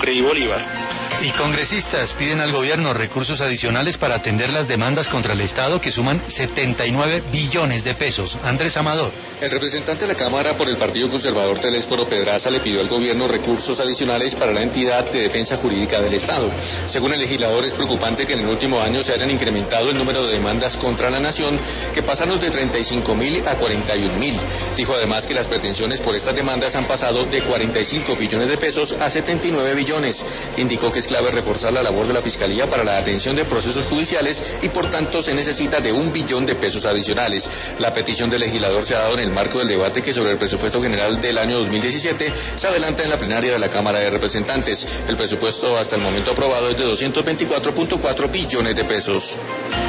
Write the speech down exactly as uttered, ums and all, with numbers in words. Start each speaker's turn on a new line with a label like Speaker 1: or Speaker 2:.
Speaker 1: Sucre y Bolívar.
Speaker 2: Y congresistas piden al gobierno recursos adicionales para atender las demandas contra el Estado que suman setenta y nueve billones de pesos. Andrés Amador.
Speaker 3: El representante de la Cámara por el Partido Conservador Telésforo Pedraza le pidió al gobierno recursos adicionales para la entidad de defensa jurídica del Estado. Según el legislador, es preocupante que en el último año se hayan incrementado el número de demandas contra la nación, que pasaron de treinta y cinco mil a cuarenta y un mil. Dijo además que las pretensiones por estas demandas han pasado de cuarenta y cinco billones de pesos a setenta y nueve billones. Indicó que es clave reforzar la labor de la Fiscalía para la atención de procesos judiciales y por tanto se necesita de un billón de pesos adicionales. La petición del legislador se ha dado en el marco del debate que sobre el presupuesto general del año dos mil diecisiete se adelanta en la plenaria de la Cámara de Representantes. El presupuesto hasta el momento aprobado es de doscientos veinticuatro punto cuatro billones de pesos.